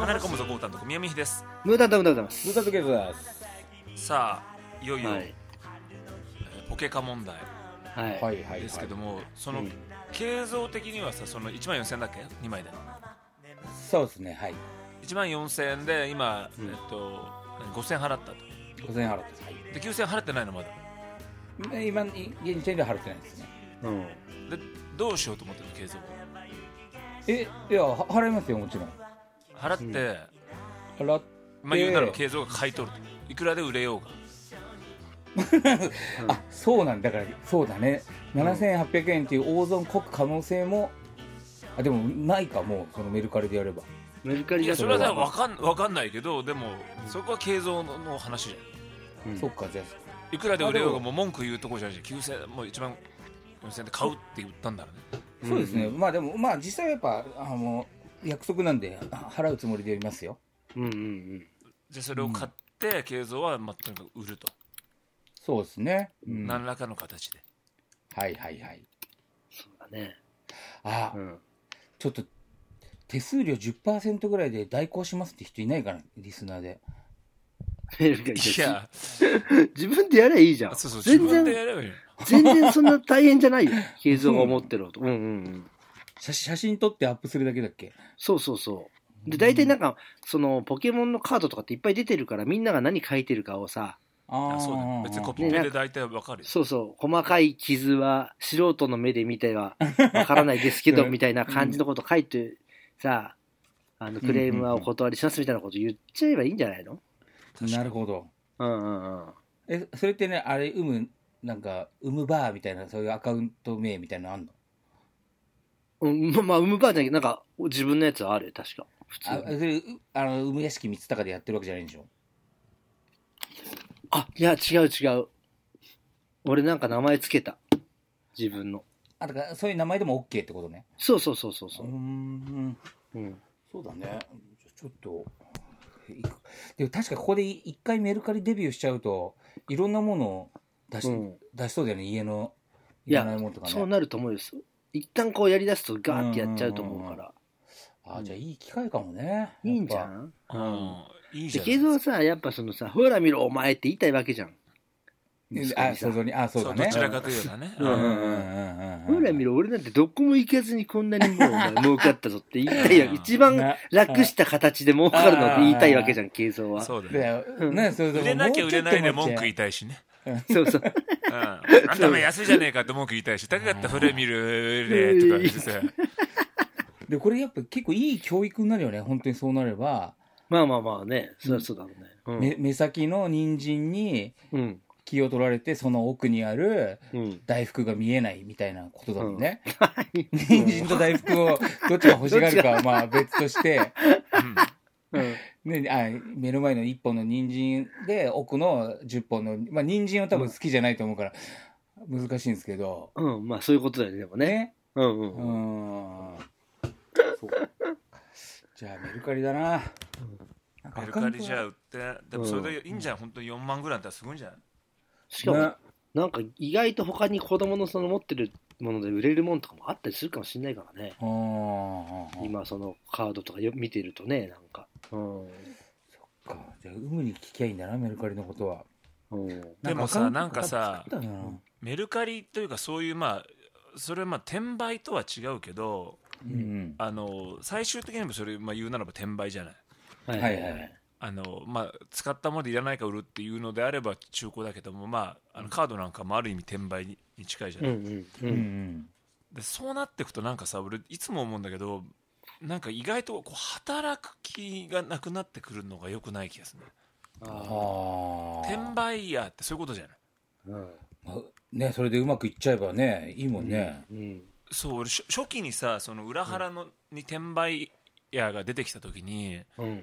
離れ込むぞゴータンと宮見です。 ムータンとムータンです。 ムータンとケースです。 さあいよいよ、ポケカ問題ですけども、その経造的にはさ、その1万4000円だっけ2枚で。 そうですね、はい。 1万4000円で今、5000円払ったと。 5000円払って、はい、 で9000円払ってないのまだ。 今現時点で払ってないですね。 でどうしようと思ってる経造。 いや払いますよ、もちろん。 払って、 まあ言うならば経造が買い取ると、いくらで売れようが。 あ、そうなんだから、そうだね、7800円っていう大損こく可能性も、でもないか、もうそのメルカリでやれば。 メルカリだとそれは分かんないけど、でもそこは経造の話じゃん。そっか、じゃあいくらで売れようがもう文句言うとこじゃないし、9000円もう1万4000円で買うって言ったんだろうね。 そうですね、まあでもまあ実際はやっぱ約束なんで払うつもりでやりますよ。 じゃあそれを買って経造はまあとにかく売ると。 そうですね、 何らかの形で。 はいはいはい。 そうだね。 ちょっと手数料 10% ぐらいで代行しますって人いないかな、リスナーで。 いや自分でやればいいじゃん。 そう全然自分でやればいいよ。 全然そんな大変じゃないよ。経造が思ってると。 写真撮ってアップするだけだっけ。 そうで、大体なんかそのポケモンのカードとかっていっぱい出てるから、みんなが何書いてるかをさ。 そうだ、別にコピペで大体わかるよ。 細かい傷は素人の目で見てはわからないですけどみたいな感じのこと書いてさ、クレームはお断りしますみたいなこと言っちゃえばいいんじゃないの。 なるほど。それってね、あれなんかバーみたいな、そういうアカウント名みたいなのあんの？ まあバーじゃなくて、なんか自分のやつはある、確か。普通に屋敷三鷹でやってるわけじゃないんでしょ？ いや違う。俺なんか名前つけた、自分の。 だからそういう名前でも OK ってことね。 そう。 そうだね。ちょっとでも確かここで一回メルカリデビューしちゃうといろんなものを出しそうだよね、家のいらないものとかね。 そうなると思うよ。一旦こうやりだすとガーってやっちゃうと思うから。 じゃあいい機会かもね。 いいんじゃん。 いいじゃん。 で、けどさ、やっぱそのさ、ほら見ろお前って言いたいわけじゃん。 そうだね。 どちらかというとね。 ほら見ろ、俺なんてどこも行かずにこんなにもう儲かったぞって言いたいよ。一番楽した形で儲かるのって言いたいわけじゃん、経造は。 そうだよ。売れなきゃ売れないで文句言いたいしね。 そう。 あんたも安いじゃねえかって文句言いたいし、高かったらほら見るでとか言ってさ。 で、これやっぱ結構いい教育になるよね、本当にそうなれば。 まあね、そりゃそうだろうね。 目先の人参に気を取られて、その奥にある大福が見えないみたいなことだもんね。人参と大福をどっちが欲しがるかはまあ別として、目の前の1本の人参で奥の10本の、まあ人参は多分好きじゃないと思うから難しいんですけど。 まあそういうことだよね、でもね。 そうじゃあメルカリだな。 メルカリじゃ売って、でもそれでいいんじゃん。本当に4万ぐらいだったらすごいんじゃない？ しかもなんか意外と他に子供のその持ってるもので売れるものとかもあったりするかもしれないからね。今そのカードとか見てるとね、なんか。そっか。じゃあに聞きゃいいんだな、メルカリのことは。 でもさ、なんかさ、メルカリというかそういう、まあそれはまあ転売とは違うけど、最終的にもそれ、まあ、言うならば転売じゃない。まあ、使ったものでいらないか売るっていうのであれば中古だけども、まあ、カードなんかもある意味転売に近いじゃない。でそうなっていくとなんかさ、俺いつも思うんだけど、なんか意外とこう働く気がなくなってくるのが良くない気がするね。転売ヤーってそういうことじゃない。 ね、それでうまくいっちゃえばね、いいもんね。 そう、俺初期にさ、その裏腹に転売ヤーが出てきた時に、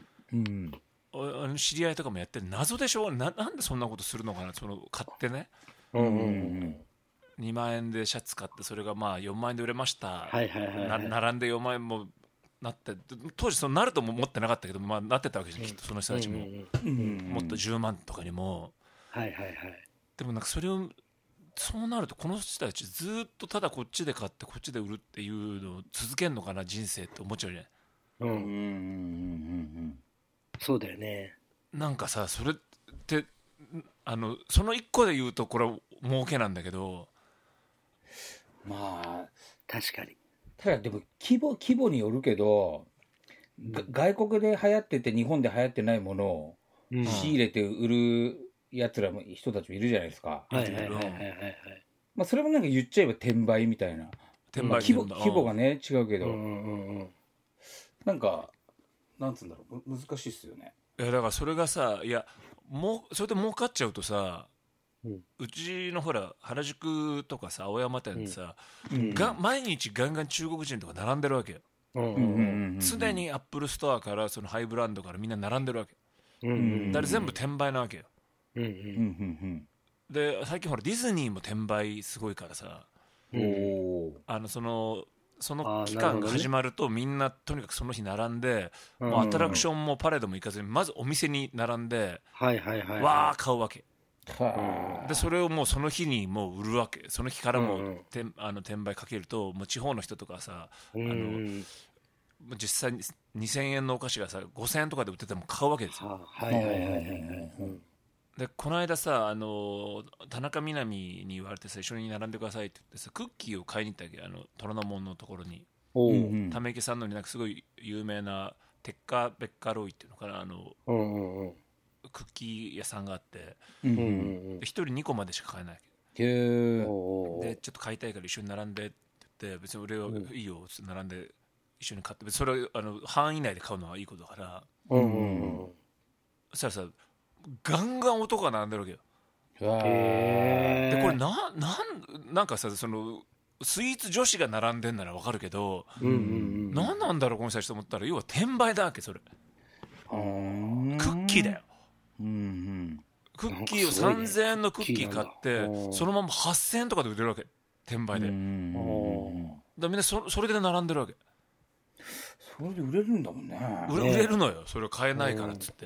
知り合いとかもやってる謎でしょ。なんでそんなことするのかな。その買ってね、2万円でシャツ買って、それがまあ4万円で売れました。並んで4万円もなって、当時そのなるとも思ってなかったけど、まあ、なってたわけじゃん、きっとその人たちも、もっと10万とかにも。でもなんかそれをそうなるとこの人たちずっとただこっちで買ってこっちで売るっていうのを続けるのかな、人生って思っちゃうじゃない。 そうだよね。 なんかさ、それってその一個で言うとこれは儲けなんだけど、 まあ確かに。 ただでも規模によるけど、外国で流行ってて日本で流行ってないものを仕入れて売るやつらも人たちもいるじゃないですか。まあそれもなんか言っちゃえば転売みたいな。規模がね違うけど、なんかなんつうんだろう、難しいっすよね。 いやだからそれがさ、いやそれで儲かっちゃうとさ、うちのほら原宿とかさ青山店でさ、毎日ガンガン中国人とか並んでるわけよ。常にアップルストアからそのハイブランドからみんな並んでるわけ。だから全部転売なわけよ。で最近ほらディズニーも転売すごいからさ、その期間が始まるとみんなとにかくその日並んで、もうアトラクションもパレードも行かずにまずお店に並んでわー買うわけで、それをもうその日にもう売るわけ。その日からも転売かけると、もう地方の人とかさ、実際に2000円のお菓子がさ5000円とかで売ってても買うわけですよ。でこの間さ田中みな実に言われてさ、一緒に並んでくださいって言ってさ、クッキーを買いに行ったわけ、虎ノ門のところに。ため池さんのになんかすごい有名なテッカベッカロイっていうのかな、クッキー屋さんがあって、1人2個までしか買えない。でちょっと買いたいから一緒に並んでって言って、別に俺はいいよって並んで一緒に買って、それ範囲内で買うのはいいことだから、そしたらさガンガン男が並んでるわけよ。でこれなんかさ、そのスイーツ女子が並んでんならわかるけど、何なんだろうこの人たちと思ったら、要は転売だわけ。それクッキーだよ。クッキーを3000円のクッキー買ってそのまま8000円とかで売れるわけ、転売で。だみんなそれで並んでるわけ。 それで売れるんだもんね。 売れるのよ、それを買えないからっつって。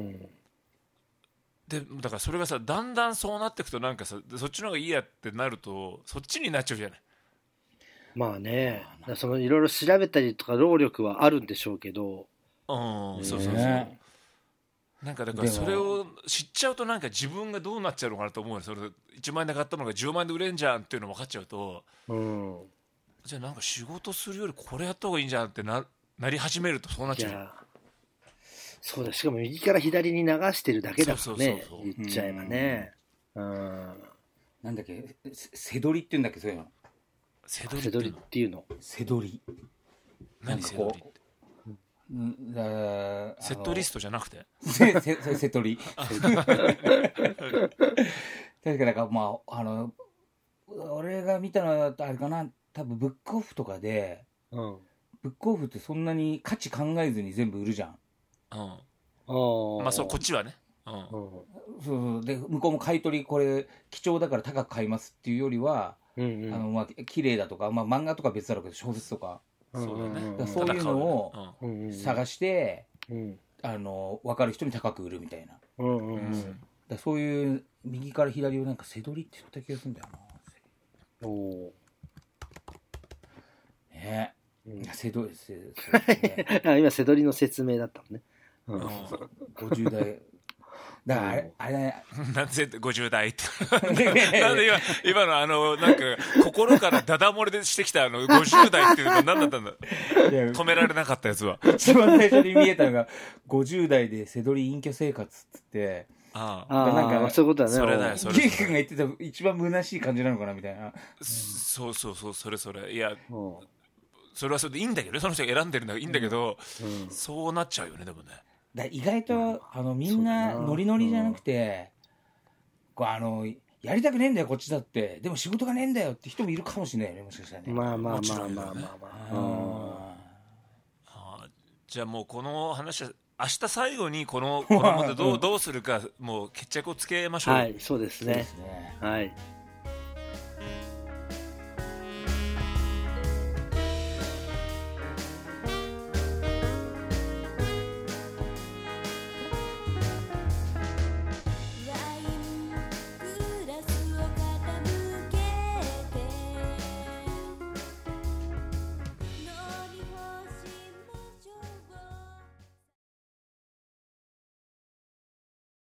でだからそれがさ、だんだんそうなっていくと、なんかさ、そっちの方がいいやってなるとそっちになっちゃうじゃない。 まあね、そのいろいろ調べたりとか労力はあるんでしょうけど、 そうなんかだからそれを知っちゃうと、なんか自分がどうなっちゃうのかなと思うよ。それ1万円で買ったのが10万円で売れんじゃんっていうの分かっちゃうと、じゃあなんか仕事するよりこれやった方がいいんじゃんってなり始めると、そうなっちゃう。 そうだ、しかも右から左に流してるだけだもんね、言っちゃえばね。 なんだっけ、せどりって言うんだっけ、そういうの。 せどりっていうの。 せどり。 何せどりって。セットリストじゃなくてセトリ。確かなんかまあ俺が見たのはあれかな、多分ブックオフとかで、ブックオフってそんなに価値考えずに全部売るじゃん。まあそう、こっちはね。そうで向こうも買い取りこれ貴重だから高く買いますっていうよりは、まあ綺麗だとか、まあ漫画とか別だろうけど小説とか。そういうのを探して、分かる人に高く売るみたいな。だそういう右から左をなんかせどりって言った気がするんだよな。ね、せどりです今せどりの説明だったもんね。 50代だからあれなんで50代ってなんで今のなんか心からダダ漏れでしてきた50代っていうのは何だったんだ。止められなかったやつは。 一番最初に見えたのが50代でせどり隠居生活っつって、 なんかそういうことだね。 それだよ、それ。 ゲイ君が言ってた一番虚しい感じなのかなみたいな。 そうそれいや、それはそれでいいんだけど、その人が選んでるんだからいいんだけど、そうなっちゃうよね。でもね、 意外とみんなノリノリじゃなくて、やりたくねえんだよこっちだって、でも仕事がねえんだよって人もいるかもしれないよね、もしかしたらね。 まあじゃあもうこの話は明日最後にこの問題どうするかもう決着をつけましょう。 はい、そうですね。はい。